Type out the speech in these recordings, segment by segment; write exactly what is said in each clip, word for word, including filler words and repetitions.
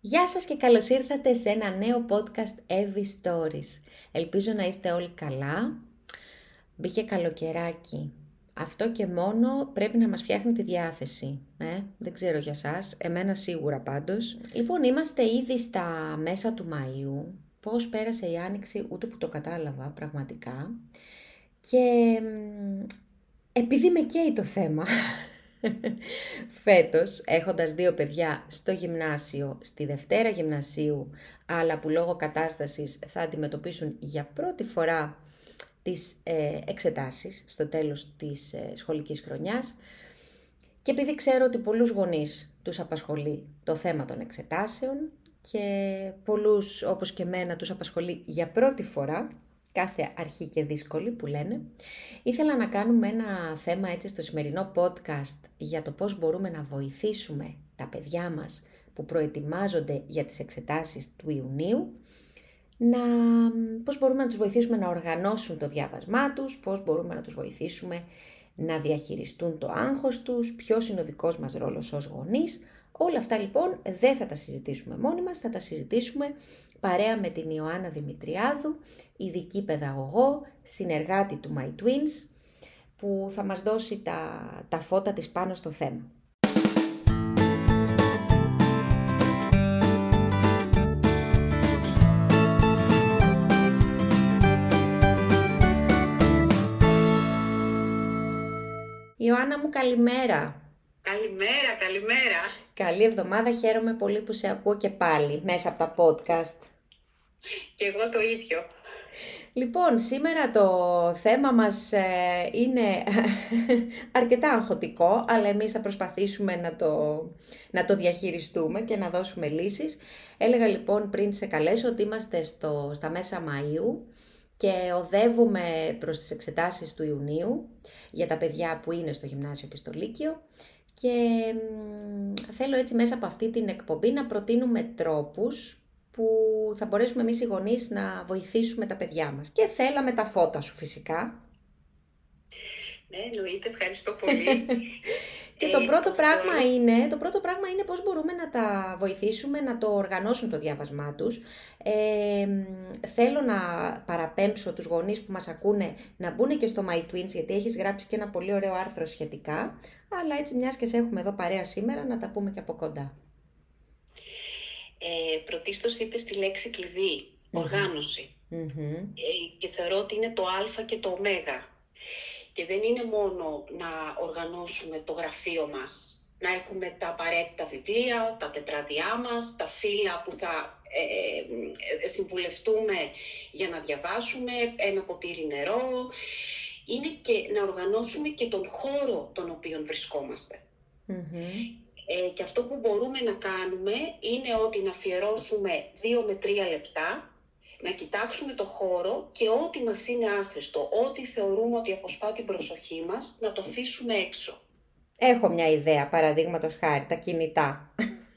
Γεια σας και καλώς ήρθατε σε ένα νέο podcast Evie Stories. Ελπίζω να είστε όλοι καλά. Μπήκε καλοκαιράκι. Αυτό και μόνο πρέπει να μας φτιάχνει τη διάθεση. Ε? Δεν ξέρω για σας, εμένα σίγουρα πάντως. Λοιπόν, είμαστε ήδη στα μέσα του Μαΐου. Πώς πέρασε η Άνοιξη, ούτε που το κατάλαβα πραγματικά. Και επειδή με καίει το θέμα... Φέτος, έχοντας δύο παιδιά στο γυμνάσιο, στη Δευτέρα γυμνασίου, αλλά που λόγω κατάστασης θα αντιμετωπίσουν για πρώτη φορά τις ε, εξετάσεις στο τέλος της ε, σχολικής χρονιάς, και επειδή ξέρω ότι πολλούς γονείς τους απασχολεί το θέμα των εξετάσεων και πολλούς όπως και εμένα τους απασχολεί για πρώτη φορά, κάθε αρχή και δύσκολη που λένε, ήθελα να κάνουμε ένα θέμα έτσι στο σημερινό podcast για το πώς μπορούμε να βοηθήσουμε τα παιδιά μας που προετοιμάζονται για τις εξετάσεις του Ιουνίου, να, πώς μπορούμε να τους βοηθήσουμε να οργανώσουν το διάβασμά τους, πώς μπορούμε να τους βοηθήσουμε να διαχειριστούν το άγχος τους, ποιος είναι ο δικός μας ρόλος ως γονείς. Όλα αυτά λοιπόν δεν θα τα συζητήσουμε μόνοι μας, θα τα συζητήσουμε παρέα με την Ιωάννα Δημητριάδου, ειδική παιδαγωγό, συνεργάτη του My Twins, που θα μας δώσει τα, τα φώτα της πάνω στο θέμα. Ιωάννα μου, καλημέρα. Καλημέρα, καλημέρα. Καλή εβδομάδα, χαίρομαι πολύ που σε ακούω και πάλι μέσα από τα podcast. Και εγώ το ίδιο. Λοιπόν, σήμερα το θέμα μας ε, είναι αρκετά αγχωτικό, αλλά εμείς θα προσπαθήσουμε να το, να το διαχειριστούμε και να δώσουμε λύσεις. Έλεγα λοιπόν πριν σε καλέσω ότι είμαστε στο, στα μέσα Μαΐου και οδεύουμε προς τις εξετάσεις του Ιουνίου για τα παιδιά που είναι στο γυμνάσιο και στο λύκειο. Και θέλω έτσι μέσα από αυτή την εκπομπή να προτείνουμε τρόπους που θα μπορέσουμε εμείς οι γονείς να βοηθήσουμε τα παιδιά μας. Και θέλαμε τα φώτα σου φυσικά. Ναι, εννοείται, ευχαριστώ πολύ. Και το, ε, πρώτο το, πράγμα το... είναι, το πρώτο πράγμα είναι πώς μπορούμε να τα βοηθήσουμε να το οργανώσουν το διάβασμά τους. Ε, θέλω να παραπέμψω τους γονείς που μας ακούνε να μπουν και στο My Twins, γιατί έχεις γράψει και ένα πολύ ωραίο άρθρο σχετικά. Αλλά έτσι μιας και σε έχουμε εδώ παρέα σήμερα, να τα πούμε και από κοντά. Ε, πρωτίστως είπες τη λέξη κλειδί, mm-hmm. οργάνωση. Mm-hmm. Ε, και θεωρώ ότι είναι το α και το ω. Και δεν είναι μόνο να οργανώσουμε το γραφείο μας, να έχουμε τα απαραίτητα βιβλία, τα τετράδια μας, τα φύλλα που θα ε, ε, συμβουλευτούμε για να διαβάσουμε, ένα ποτήρι νερό. Είναι και να οργανώσουμε και τον χώρο τον οποίο βρισκόμαστε. Mm-hmm. Ε, και αυτό που μπορούμε να κάνουμε είναι ότι να αφιερώσουμε δύο με τρία λεπτά, να κοιτάξουμε το χώρο και ό,τι μας είναι άχρηστο, ό,τι θεωρούμε ότι αποσπά την προσοχή μας, να το αφήσουμε έξω. Έχω μια ιδέα, παραδείγματος χάρη, τα κινητά.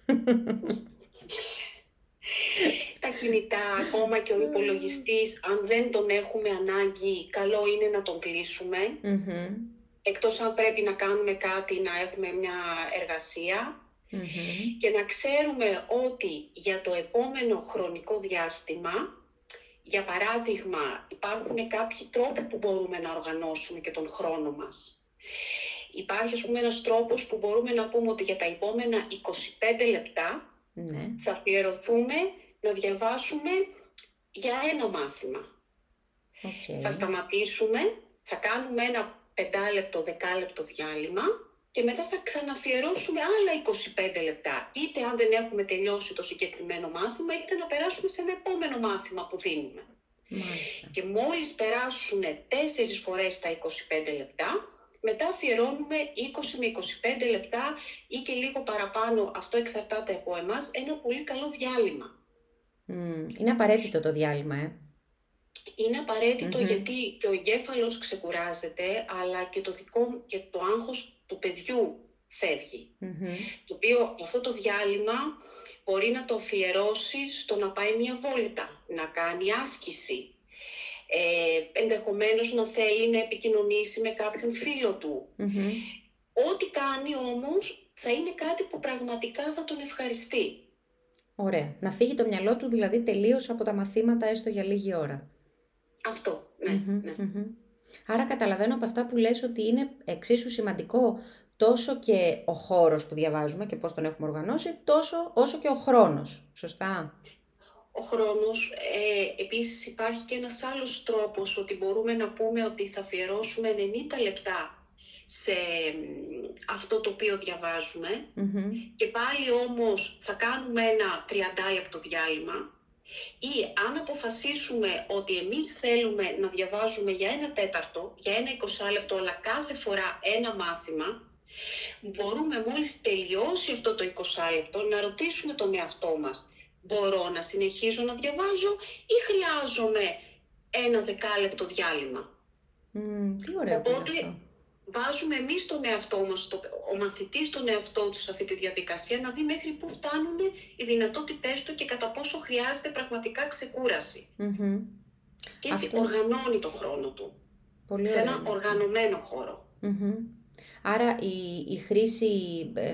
Τα κινητά, ακόμα και ο υπολογιστής, αν δεν τον έχουμε ανάγκη, καλό είναι να τον κλείσουμε. Mm-hmm. Εκτός αν πρέπει να κάνουμε κάτι, να έχουμε μια εργασία. Mm-hmm. Και να ξέρουμε ότι για το επόμενο χρονικό διάστημα, για παράδειγμα, υπάρχουν κάποιοι τρόποι που μπορούμε να οργανώσουμε και τον χρόνο μας. Υπάρχει, ας πούμε, ένας τρόπος που μπορούμε να πούμε ότι για τα επόμενα είκοσι πέντε λεπτά mm-hmm. θα αφιερωθούμε να διαβάσουμε για ένα μάθημα. Okay. Θα σταματήσουμε, θα κάνουμε ένα πεντάλεπτο, δεκάλεπτο διάλειμμα και μετά θα ξαναφιερώσουμε άλλα είκοσι πέντε λεπτά. Είτε αν δεν έχουμε τελειώσει το συγκεκριμένο μάθημα, είτε να περάσουμε σε ένα επόμενο μάθημα που δίνουμε. Μάλιστα. Και μόλις περάσουν τέσσερις φορές τα είκοσι πέντε λεπτά, μετά αφιερώνουμε είκοσι με είκοσι πέντε λεπτά ή και λίγο παραπάνω, αυτό εξαρτάται από εμάς, ένα πολύ καλό διάλειμμα. Mm, είναι απαραίτητο το διάλειμμα, ε. Είναι απαραίτητο mm-hmm. γιατί και ο εγκέφαλος ξεκουράζεται, αλλά και το δικό και το άγχος του παιδιού φεύγει. Mm-hmm. Το οποίο αυτό το διάλειμμα μπορεί να το αφιερώσει στο να πάει μια βόλτα, να κάνει άσκηση. Ε, ενδεχομένως να θέλει να επικοινωνήσει με κάποιον φίλο του. Mm-hmm. Ό,τι κάνει όμως θα είναι κάτι που πραγματικά θα τον ευχαριστεί. Ωραία. Να φύγει το μυαλό του δηλαδή τελείως από τα μαθήματα έστω για λίγη ώρα. Αυτό, ναι. Mm-hmm, ναι. mm-hmm. Άρα καταλαβαίνω από αυτά που λες ότι είναι εξίσου σημαντικό τόσο και ο χώρος που διαβάζουμε και πώς τον έχουμε οργανώσει, τόσο όσο και ο χρόνος. Σωστά? Ο χρόνος, ε, επίσης υπάρχει και ένας άλλος τρόπος ότι μπορούμε να πούμε ότι θα αφιερώσουμε ενενήντα λεπτά σε αυτό το οποίο διαβάζουμε mm-hmm. και πάλι όμως θα κάνουμε ένα τριάντα λεπτό διάλειμμα. Ή αν αποφασίσουμε ότι εμείς θέλουμε να διαβάζουμε για ένα τέταρτο, για ένα είκοσι λεπτό, αλλά κάθε φορά ένα μάθημα, μπορούμε μόλις τελειώσει αυτό το είκοσι λεπτό να ρωτήσουμε τον εαυτό μας, μπορώ να συνεχίζω να διαβάζω ή χρειάζομαι ένα δεκάλεπτο διάλειμμα. Mm, τι ωραίο. Οπότε βάζουμε εμείς τον εαυτό μας, το, ο μαθητής τον εαυτό του σε αυτή τη διαδικασία, να δει μέχρι πού φτάνουν οι δυνατότητές του και κατά πόσο χρειάζεται πραγματικά ξεκούραση. Mm-hmm. Και έτσι αυτό... οργανώνει τον χρόνο του. Πολύ σε ένα αυτό. Οργανωμένο χώρο. Mm-hmm. Άρα η, η χρήση ε,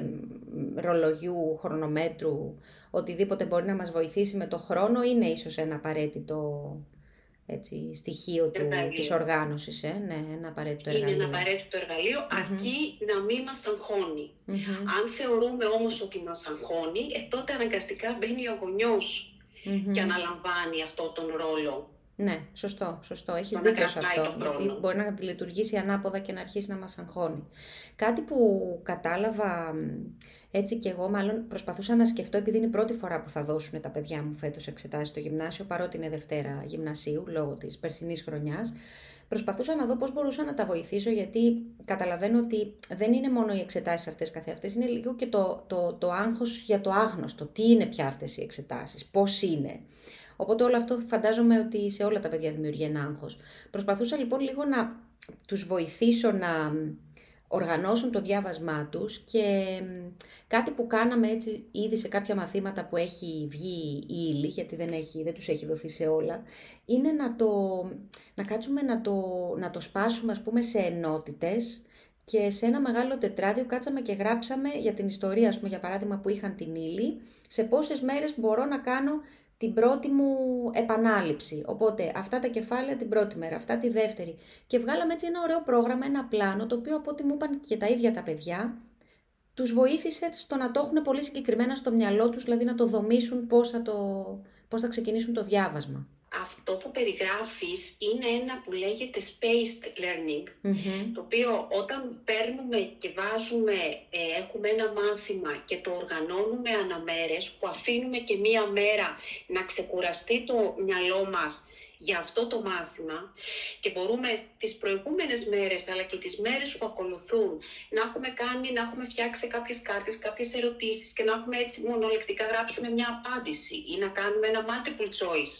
ρολογιού, χρονομέτρου, οτιδήποτε μπορεί να μας βοηθήσει με το χρόνο είναι ίσως ένα απαραίτητο... Έτσι, στοιχείο του, της οργάνωσης, ε? Ναι, ένα απαραίτητο εργαλείο. Είναι ένα απαραίτητο εργαλείο, mm-hmm. αρκεί να μην μας αγχώνει. Mm-hmm. Αν θεωρούμε όμως ότι μας αγχώνει, ε, τότε αναγκαστικά μπαίνει ο γονιός mm-hmm. και αναλαμβάνει αυτό τον ρόλο. Ναι, σωστό, σωστό. Έχεις δίκιο σε αυτό, γιατί μπορεί να λειτουργήσει ανάποδα και να αρχίσει να μας αγχώνει. Κάτι που κατάλαβα έτσι και εγώ, μάλλον προσπαθούσα να σκεφτώ, επειδή είναι η πρώτη φορά που θα δώσουν τα παιδιά μου φέτος εξετάσεις στο γυμνάσιο, παρότι είναι Δευτέρα γυμνασίου, λόγω της περσινής χρονιάς, προσπαθούσα να δω πώς μπορούσα να τα βοηθήσω, γιατί καταλαβαίνω ότι δεν είναι μόνο οι εξετάσεις αυτές καθεαυτές, είναι λίγο και το, το, το άγχος για το άγνωστο. Τι είναι πια αυτές οι εξετάσεις, πώς είναι. Οπότε όλο αυτό φαντάζομαι ότι σε όλα τα παιδιά δημιουργεί ένα άγχος. Προσπαθούσα λοιπόν λίγο να τους βοηθήσω να οργανώσουν το διάβασμά τους και κάτι που κάναμε έτσι ήδη σε κάποια μαθήματα που έχει βγει η ύλη, γιατί δεν, έχει, δεν τους έχει δοθεί σε όλα, είναι να, το, να κάτσουμε να το, να το σπάσουμε ας πούμε σε ενότητες και σε ένα μεγάλο τετράδιο κάτσαμε και γράψαμε για την ιστορία, ας πούμε, για παράδειγμα που είχαν την ύλη, σε πόσες μέρες μπορώ να κάνω την πρώτη μου επανάληψη. Οπότε αυτά τα κεφάλαια την πρώτη μέρα, αυτά τη δεύτερη. Και βγάλαμε έτσι ένα ωραίο πρόγραμμα, ένα πλάνο, το οποίο από ό,τι μου είπαν και τα ίδια τα παιδιά, τους βοήθησε στο να το έχουν πολύ συγκεκριμένα στο μυαλό τους, δηλαδή να το δομήσουν πώς θα, το, πώς θα ξεκινήσουν το διάβασμα. Αυτό που περιγράφεις είναι ένα που λέγεται spaced learning, mm-hmm. το οποίο όταν παίρνουμε και βάζουμε, ε, έχουμε ένα μάθημα και το οργανώνουμε αναμέρες, που αφήνουμε και μία μέρα να ξεκουραστεί το μυαλό μας για αυτό το μάθημα και μπορούμε τις προηγούμενες μέρες αλλά και τις μέρες που ακολουθούν να έχουμε κάνει, να έχουμε φτιάξει κάποιες κάρτες, κάποιες ερωτήσεις και να έχουμε έτσι μονολεκτικά γράψουμε μια απάντηση ή να κάνουμε ένα multiple choice.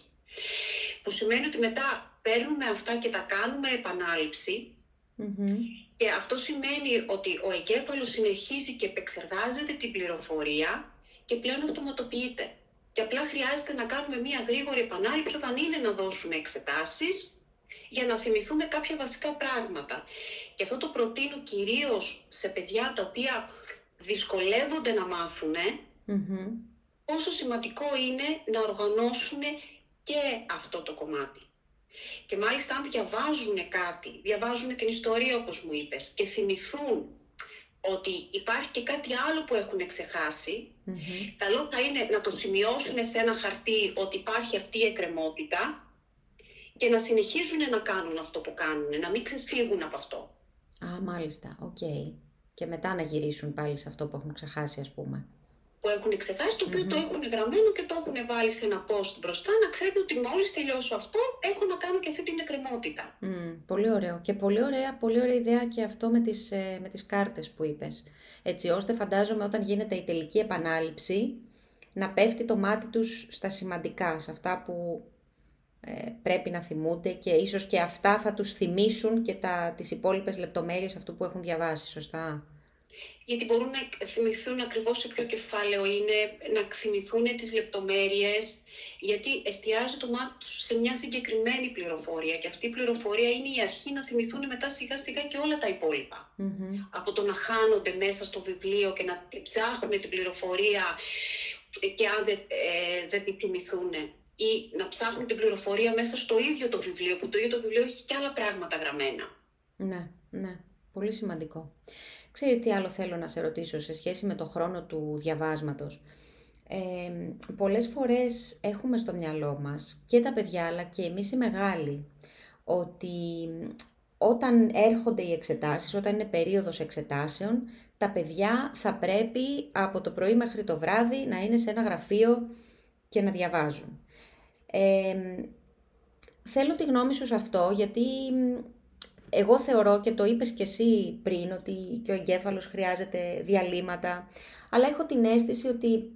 Που σημαίνει ότι μετά παίρνουμε αυτά και τα κάνουμε επανάληψη mm-hmm. και αυτό σημαίνει ότι ο εγκέφαλος συνεχίζει και επεξεργάζεται την πληροφορία και πλέον αυτοματοποιείται. Και απλά χρειάζεται να κάνουμε μια γρήγορη επανάληψη όταν είναι να δώσουμε εξετάσεις για να θυμηθούμε κάποια βασικά πράγματα. Και αυτό το προτείνω κυρίως σε παιδιά τα οποία δυσκολεύονται να μάθουν mm-hmm. πόσο σημαντικό είναι να οργανώσουν και αυτό το κομμάτι. Και μάλιστα αν διαβάζουν κάτι, διαβάζουν την ιστορία όπως μου είπες και θυμηθούν ότι υπάρχει και κάτι άλλο που έχουν ξεχάσει, mm-hmm. καλό θα είναι να το σημειώσουν σε ένα χαρτί ότι υπάρχει αυτή η εκκρεμότητα και να συνεχίζουν να κάνουν αυτό που κάνουν, να μην ξεφύγουν από αυτό. Α, μάλιστα, οκ. Okay. Και μετά να γυρίσουν πάλι σε αυτό που έχουν ξεχάσει, ας πούμε. Που έχουν ξεχάσει, το οποίο mm-hmm. το έχουν γραμμένο και το έχουν βάλει σε ένα post μπροστά, να ξέρουν ότι μόλις τελειώσω αυτό, έχω να κάνω και αυτή την εκκρεμότητα. Mm, πολύ ωραίο. Και πολύ ωραία, πολύ ωραία ιδέα και αυτό με τις, ε, με τις κάρτες που είπες. Έτσι ώστε φαντάζομαι όταν γίνεται η τελική επανάληψη, να πέφτει το μάτι τους στα σημαντικά, σε αυτά που ε, πρέπει να θυμούνται και ίσως και αυτά θα τους θυμίσουν και τα, τις υπόλοιπες λεπτομέρειες αυτού που έχουν διαβάσει, σωστά. Γιατί μπορούν να θυμηθούν ακριβώς σε ποιο κεφάλαιο είναι, να θυμηθούν τις λεπτομέρειες, γιατί εστιάζει το μάτι τους σε μια συγκεκριμένη πληροφορία και αυτή η πληροφορία είναι η αρχή να θυμηθούν μετά σιγά σιγά και όλα τα υπόλοιπα. Mm-hmm. Από το να χάνονται μέσα στο βιβλίο και να ψάχνουν την πληροφορία και αν δεν, ε, δεν την θυμηθούν. Ή να ψάχνουν την πληροφορία μέσα στο ίδιο το βιβλίο, που το ίδιο το βιβλίο έχει και άλλα πράγματα γραμμένα. Ναι, ναι. Πολύ σημαντικό. Ξέρεις τι άλλο θέλω να σε ρωτήσω σε σχέση με το χρόνο του διαβάσματος. Ε, πολλές φορές έχουμε στο μυαλό μας και τα παιδιά αλλά και εμείς οι μεγάλοι ότι όταν έρχονται οι εξετάσεις, όταν είναι περίοδος εξετάσεων, τα παιδιά θα πρέπει από το πρωί μέχρι το βράδυ να είναι σε ένα γραφείο και να διαβάζουν. Ε, θέλω τη γνώμη σου σε αυτό, γιατί εγώ θεωρώ, και το είπες και εσύ πριν, ότι και ο εγκέφαλος χρειάζεται διαλύματα, αλλά έχω την αίσθηση ότι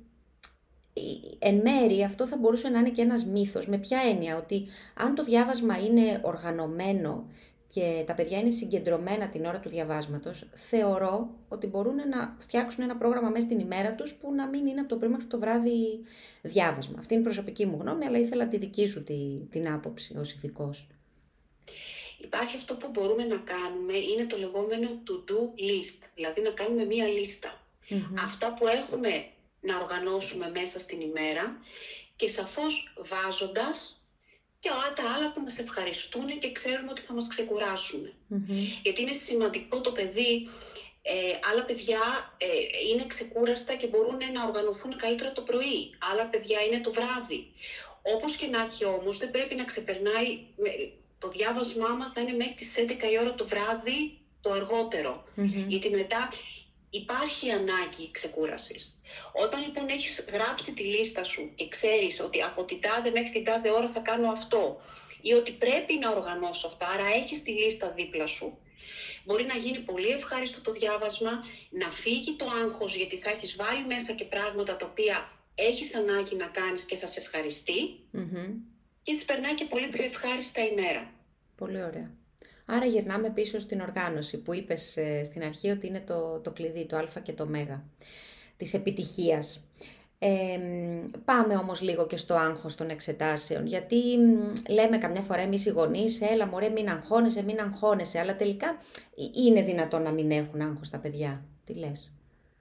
εν μέρει αυτό θα μπορούσε να είναι και ένας μύθος. Με ποια έννοια? Ότι αν το διάβασμα είναι οργανωμένο και τα παιδιά είναι συγκεντρωμένα την ώρα του διαβάσματος, θεωρώ ότι μπορούν να φτιάξουν ένα πρόγραμμα μέσα στην ημέρα τους που να μην είναι από το πρωί μέχρι το βράδυ διάβασμα. Αυτή είναι η προσωπική μου γνώμη, αλλά ήθελα τη δική σου τη, την άποψη ως ηθικός. Υπάρχει αυτό που μπορούμε να κάνουμε, είναι το λεγόμενο to-do list, δηλαδή να κάνουμε μία λίστα. Mm-hmm. Αυτά που έχουμε να οργανώσουμε μέσα στην ημέρα και σαφώς βάζοντας και τα άλλα που μας ευχαριστούν και ξέρουμε ότι θα μας ξεκουράσουν. Mm-hmm. Γιατί είναι σημαντικό το παιδί, ε, άλλα παιδιά ε, είναι ξεκούραστα και μπορούν να οργανωθούν καλύτερα το πρωί, άλλα παιδιά είναι το βράδυ. Όπως και να έχει όμως, δεν πρέπει να ξεπερνάει το διάβασμά μας να είναι μέχρι τις έντεκα η ώρα το βράδυ το αργότερο. Mm-hmm. Γιατί μετά υπάρχει ανάγκη ξεκούρασης. Όταν λοιπόν έχεις γράψει τη λίστα σου και ξέρεις ότι από την τάδε μέχρι την τάδε ώρα θα κάνω αυτό ή ότι πρέπει να οργανώσω αυτά, άρα έχεις τη λίστα δίπλα σου, μπορεί να γίνει πολύ ευχάριστο το διάβασμα, να φύγει το άγχος γιατί θα έχεις βάλει μέσα και πράγματα τα οποία έχεις ανάγκη να κάνεις και θα σε ευχαριστεί mm-hmm. και σε περνάει και πολύ πιο ευχάριστα ημέρα. Πολύ ωραία. Άρα γυρνάμε πίσω στην οργάνωση που είπες ε, στην αρχή ότι είναι το, το κλειδί, το α και το μέγα της επιτυχίας. Ε, πάμε όμως λίγο και στο άγχος των εξετάσεων, γιατί λέμε καμιά φορά εμείς οι γονείς, έλα μωρέ μην αγχώνεσαι, μην αγχώνεσαι, αλλά τελικά είναι δυνατόν να μην έχουν άγχος τα παιδιά. Τι λες?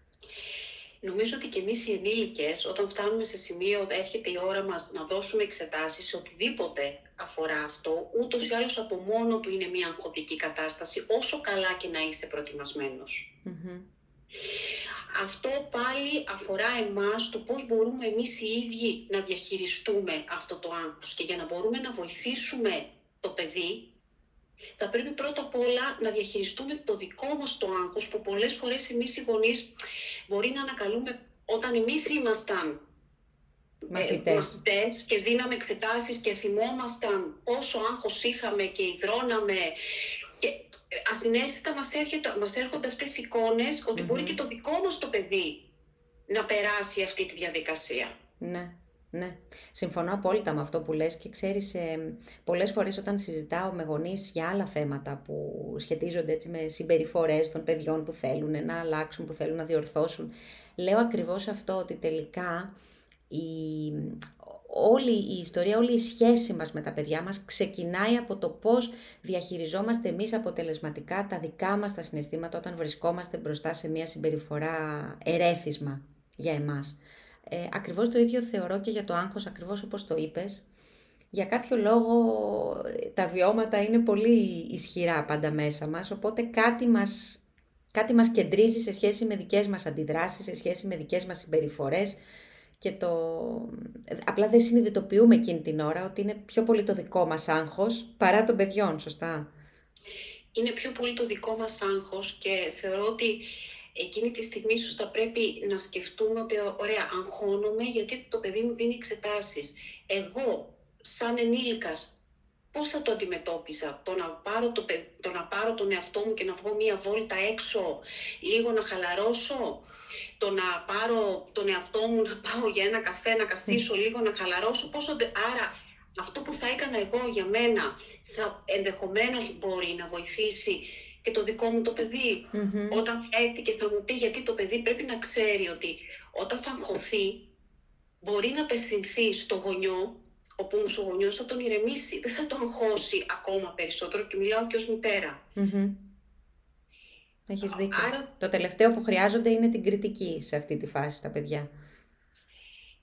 Νομίζω ότι και εμείς οι ενήλικες, όταν φτάνουμε σε σημείο, έρχεται η ώρα μας να δώσουμε εξετάσεις σε οτιδήποτε αφορά αυτό, ούτως ή άλλως από μόνο του είναι μια αγχωτική κατάσταση, όσο καλά και να είσαι προετοιμασμένος. Mm-hmm. Αυτό πάλι αφορά εμάς, το πώς μπορούμε εμείς οι ίδιοι να διαχειριστούμε αυτό το άγχος. Και για να μπορούμε να βοηθήσουμε το παιδί, θα πρέπει πρώτα απ' όλα να διαχειριστούμε το δικό μας το άγχος, που πολλές φορές εμείς οι γονείς μπορεί να ανακαλούμε όταν εμείς ήμασταν μαθητές. Ε, μαθητές και δίναμε εξετάσεις και θυμόμασταν πόσο άγχος είχαμε και υδρώναμε. Και ασυναίσθητα μας, έρχεται, μας έρχονται αυτές οι εικόνες ότι mm-hmm. μπορεί και το δικό μας το παιδί να περάσει αυτή τη διαδικασία. Ναι, ναι. Συμφωνώ απόλυτα με αυτό που λες και ξέρεις, ε, πολλές φορές όταν συζητάω με γονείς για άλλα θέματα που σχετίζονται έτσι με συμπεριφορές των παιδιών που θέλουν να αλλάξουν, που θέλουν να διορθώσουν, λέω ακριβώς αυτό, ότι τελικά η... όλη η ιστορία, όλη η σχέση μας με τα παιδιά μας ξεκινάει από το πώς διαχειριζόμαστε εμείς αποτελεσματικά τα δικά μας τα συναισθήματα όταν βρισκόμαστε μπροστά σε μια συμπεριφορά ερέθισμα για εμάς. Ε, ακριβώς το ίδιο θεωρώ και για το άγχος, ακριβώς όπως το είπες. Για κάποιο λόγο τα βιώματα είναι πολύ ισχυρά πάντα μέσα μας, οπότε κάτι μας, κάτι μας κεντρίζει σε σχέση με δικές μας αντιδράσεις, σε σχέση με δικές μας συμπεριφορές. Και το... απλά δεν συνειδητοποιούμε εκείνη την ώρα ότι είναι πιο πολύ το δικό μας άγχος παρά των παιδιών, σωστά? Είναι πιο πολύ το δικό μας άγχος και θεωρώ ότι εκείνη τη στιγμή ίσως θα πρέπει να σκεφτούμε ότι ωραία, αγχώνομαι γιατί το παιδί μου δίνει εξετάσεις. Εγώ, σαν ενήλικας, πώς θα το αντιμετώπιζα? Το να, πάρω το, το να πάρω τον εαυτό μου και να βγω μία βόλτα έξω, λίγο να χαλαρώσω? Το να πάρω τον εαυτό μου, να πάω για ένα καφέ, να καθίσω λίγο, να χαλαρώσω? Πόσο... Άρα αυτό που θα έκανα εγώ για μένα θα ενδεχομένως μπορεί να βοηθήσει και το δικό μου το παιδί. Mm-hmm. Όταν θα έρθει και θα μου πει, γιατί το παιδί πρέπει να ξέρει ότι όταν θα αγχωθεί μπορεί να απευθυνθεί στο γονιό, όπου όμως ο γονιός θα τον ηρεμήσει, δεν θα τον αγχώσει ακόμα περισσότερο, και μιλάω και ως μητέρα. Mm-hmm. Έχεις δίκιο. Άρα... το τελευταίο που χρειάζονται είναι την κριτική σε αυτή τη φάση τα παιδιά.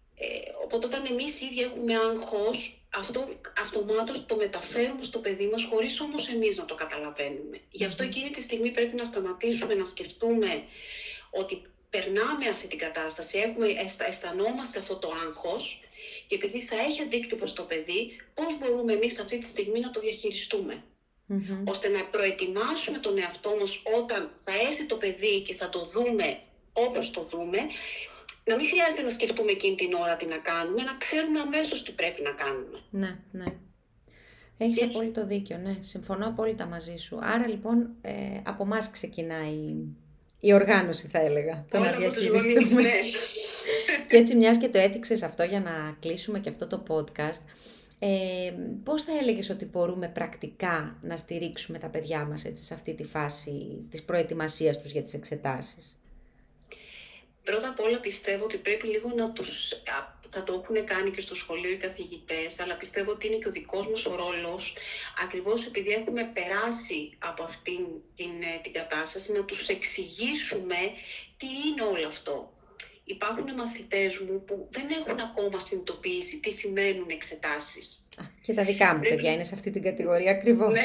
Οπότε όταν εμείς ήδη έχουμε άγχος, αυτό αυτομάτως το μεταφέρουμε στο παιδί μας, χωρίς όμως εμείς να το καταλαβαίνουμε. Γι' αυτό εκείνη τη στιγμή πρέπει να σταματήσουμε να σκεφτούμε ότι περνάμε αυτή την κατάσταση, έχουμε, αισθανόμαστε αυτό το άγχος, και επειδή θα έχει αντίκτυπο στο παιδί, πώς μπορούμε εμείς αυτή τη στιγμή να το διαχειριστούμε. Mm-hmm. Ώστε να προετοιμάσουμε τον εαυτό μας όταν θα έρθει το παιδί και θα το δούμε όπως το δούμε, να μην χρειάζεται να σκεφτούμε εκείνη την ώρα τι να κάνουμε, να ξέρουμε αμέσως τι πρέπει να κάνουμε. Ναι, ναι. Έχεις Έχει... απόλυτο δίκιο, ναι. Συμφωνώ απόλυτα μαζί σου. Άρα λοιπόν ε, από εμάς ξεκινάει η οργάνωση, θα έλεγα. Το Όλα να διαχειριστούμε. Ναι. Και έτσι, μιας και το έθιξες αυτό για να κλείσουμε και αυτό το podcast, ε, πώς θα έλεγες ότι μπορούμε πρακτικά να στηρίξουμε τα παιδιά μας έτσι, σε αυτή τη φάση της προετοιμασίας τους για τις εξετάσεις? Πρώτα απ' όλα πιστεύω ότι πρέπει λίγο να τους, θα το έχουν κάνει και στο σχολείο οι καθηγητές, αλλά πιστεύω ότι είναι και ο δικός μας ο ρόλος, ακριβώς επειδή έχουμε περάσει από αυτήν την, την κατάσταση, να τους εξηγήσουμε τι είναι όλο αυτό. Υπάρχουν μαθητές μου που δεν έχουν ακόμα συνειδητοποιήσει τι σημαίνουν εξετάσεις. Και τα δικά μου πρέπει... παιδιά είναι σε αυτή την κατηγορία ακριβώς.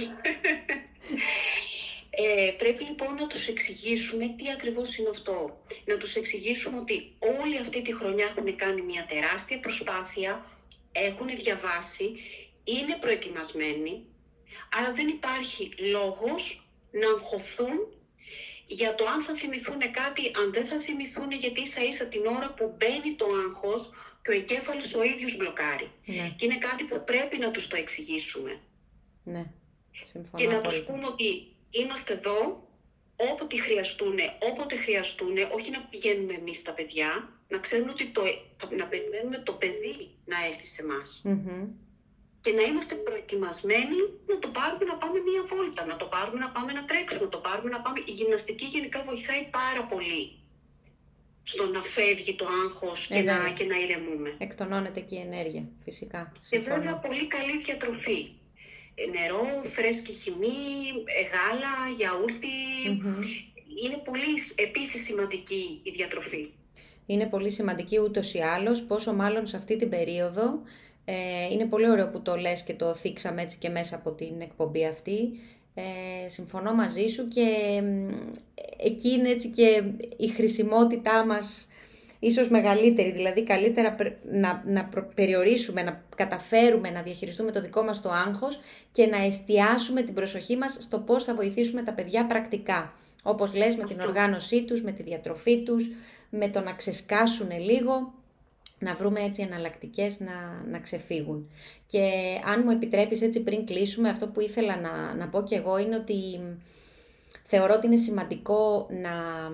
Ε, πρέπει λοιπόν να τους εξηγήσουμε τι ακριβώς είναι αυτό. Να τους εξηγήσουμε ότι όλη αυτή τη χρονιά έχουν κάνει μια τεράστια προσπάθεια, έχουν διαβάσει, είναι προετοιμασμένοι, άρα δεν υπάρχει λόγος να αγχωθούν για το αν θα θυμηθούν κάτι, αν δεν θα θυμηθούν, γιατί ίσα ίσα την ώρα που μπαίνει το άγχος και ο εγκέφαλος ο ίδιος μπλοκάρει. Ναι. Και είναι κάτι που πρέπει να τους το εξηγήσουμε. Ναι, συμφωνώ. Και να πολύ. τους πούμε ότι είμαστε εδώ όποτε χρειαστούν, όποτε χρειαστούν, όχι να πηγαίνουμε εμείς τα παιδιά, να ξέρουν ότι το, να περιμένουμε το παιδί να έρθει σε εμάς. Mm-hmm. Και να είμαστε προετοιμασμένοι να το πάρουμε να πάμε μία βόλτα, να το πάρουμε να πάμε να τρέξουμε, να το πάρουμε να πάμε. Η γυμναστική γενικά βοηθάει πάρα πολύ στο να φεύγει το άγχος και, ε, να, και να ηρεμούμε. Εκτονώνεται και η ενέργεια, φυσικά. Και βέβαια πολύ καλή διατροφή. Νερό, φρέσκη χυμή, γάλα, γιαούρτι. Mm-hmm. Είναι πολύ επίσης σημαντική η διατροφή. Είναι πολύ σημαντική ούτως ή άλλως, πόσο μάλλον σε αυτή την περίοδο. Ε, είναι πολύ ωραίο που το λες και το θίξαμε έτσι και μέσα από την εκπομπή αυτή. Ε, συμφωνώ μαζί σου και ε, εκεί είναι έτσι και η χρησιμότητά μας ίσως μεγαλύτερη, δηλαδή καλύτερα να, να περιορίσουμε, να καταφέρουμε να διαχειριστούμε το δικό μας το άγχος και να εστιάσουμε την προσοχή μας στο πώς θα βοηθήσουμε τα παιδιά πρακτικά. Όπως λες, με την οργάνωσή τους, με τη διατροφή τους, με το να ξεσκάσουν λίγο, να βρούμε έτσι εναλλακτικές να, να ξεφύγουν. Και αν μου επιτρέπεις έτσι πριν κλείσουμε, αυτό που ήθελα να, να πω και εγώ είναι ότι θεωρώ ότι είναι σημαντικό να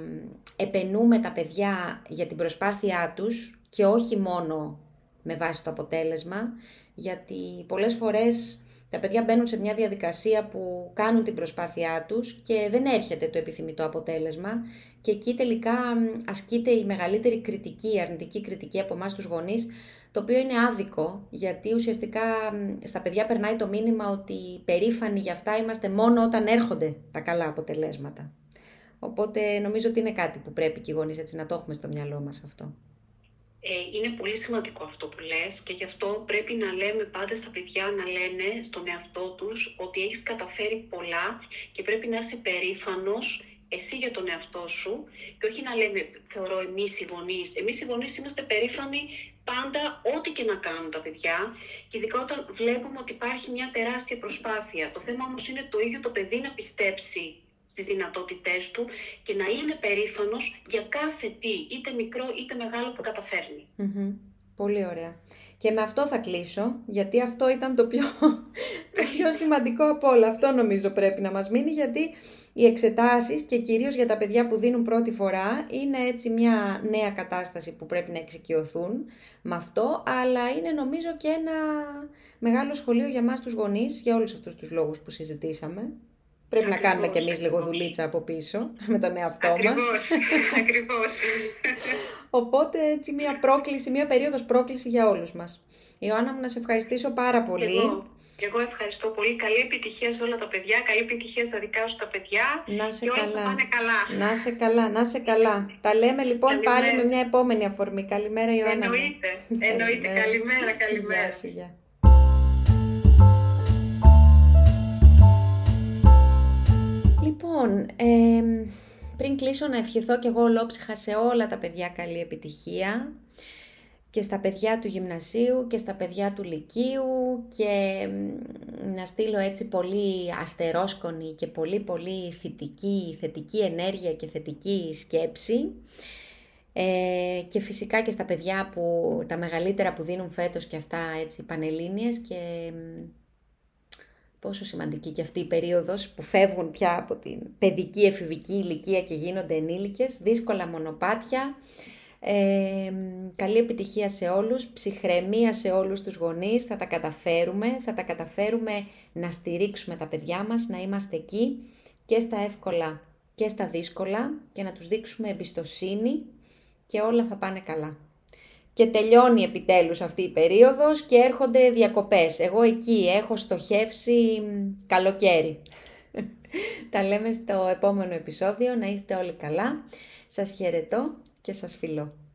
επενούμε τα παιδιά για την προσπάθειά τους και όχι μόνο με βάση το αποτέλεσμα, γιατί πολλές φορές τα παιδιά μπαίνουν σε μια διαδικασία που κάνουν την προσπάθειά τους και δεν έρχεται το επιθυμητό αποτέλεσμα και εκεί τελικά ασκείται η μεγαλύτερη κριτική, η αρνητική κριτική από εμάς τους γονείς, το οποίο είναι άδικο, γιατί ουσιαστικά στα παιδιά περνάει το μήνυμα ότι περήφανοι για αυτά είμαστε μόνο όταν έρχονται τα καλά αποτελέσματα. Οπότε νομίζω ότι είναι κάτι που πρέπει και οι γονείς έτσι να το έχουμε στο μυαλό μας αυτό. Είναι πολύ σημαντικό αυτό που λες και γι' αυτό πρέπει να λέμε πάντα στα παιδιά, να λένε στον εαυτό τους ότι έχεις καταφέρει πολλά και πρέπει να είσαι περήφανος εσύ για τον εαυτό σου και όχι να λέμε, θεωρώ εμείς οι γονείς. Εμείς οι γονείς είμαστε περήφανοι πάντα ό,τι και να κάνουν τα παιδιά και ειδικά όταν βλέπουμε ότι υπάρχει μια τεράστια προσπάθεια. Το θέμα όμως είναι το ίδιο το παιδί να πιστέψει στις δυνατότητές του και να είναι περήφανος για κάθε τι, είτε μικρό είτε μεγάλο που καταφέρνει. Mm-hmm. Πολύ ωραία. Και με αυτό θα κλείσω, γιατί αυτό ήταν το πιο, το πιο σημαντικό από όλα. Αυτό νομίζω πρέπει να μας μείνει, γιατί οι εξετάσεις και κυρίως για τα παιδιά που δίνουν πρώτη φορά είναι έτσι μια νέα κατάσταση που πρέπει να εξοικειωθούν με αυτό, αλλά είναι νομίζω και ένα μεγάλο σχολείο για μας τους γονείς, για όλους αυτούς τους λόγους που συζητήσαμε. Πρέπει ακριβώς, να κάνουμε κι εμείς λίγο δουλίτσα από πίσω με τον εαυτό ακριβώς, μας. Ακριβώς. Οπότε έτσι μια πρόκληση, μια περίοδος πρόκληση για όλους μας. Ιωάννα μου, να σε ευχαριστήσω πάρα πολύ. Εγώ. Και εγώ ευχαριστώ πολύ. Καλή επιτυχία σε όλα τα παιδιά. Καλή επιτυχία στα δικά σου τα παιδιά. Να σε και όλα καλά. θα πάνε καλά. Να σε καλά, να σε καλά. Τα λέμε λοιπόν Καλημέρα. Πάλι με μια επόμενη αφορμή. Καλημέρα Ιωάννα. Εννοείται. Εννοείται. Καλημέρα. Καλημέρα. Γεια σου, γεια. Λοιπόν, ε, πριν κλείσω να ευχηθώ κι εγώ ολόψυχα σε όλα τα παιδιά καλή επιτυχία, και στα παιδιά του γυμνασίου και στα παιδιά του λυκείου, και να στείλω έτσι πολύ αστερόσκονη και πολύ πολύ θετική, θετική ενέργεια και θετική σκέψη, ε, και φυσικά και στα παιδιά που, τα μεγαλύτερα που δίνουν φέτος και αυτά έτσι πανελλήνιες, και πόσο σημαντική και αυτή η περίοδος που φεύγουν πια από την παιδική εφηβική ηλικία και γίνονται ενήλικες, δύσκολα μονοπάτια. Ε, καλή επιτυχία σε όλους, ψυχραιμία σε όλους τους γονείς, θα τα καταφέρουμε, θα τα καταφέρουμε να στηρίξουμε τα παιδιά μας, να είμαστε εκεί και στα εύκολα και στα δύσκολα και να τους δείξουμε εμπιστοσύνη και όλα θα πάνε καλά. Και τελειώνει επιτέλους αυτή η περίοδος και έρχονται διακοπές. Εγώ εκεί έχω στοχεύσει καλοκαίρι. Τα λέμε στο επόμενο επεισόδιο, να είστε όλοι καλά. Σας χαιρετώ και σας φιλώ.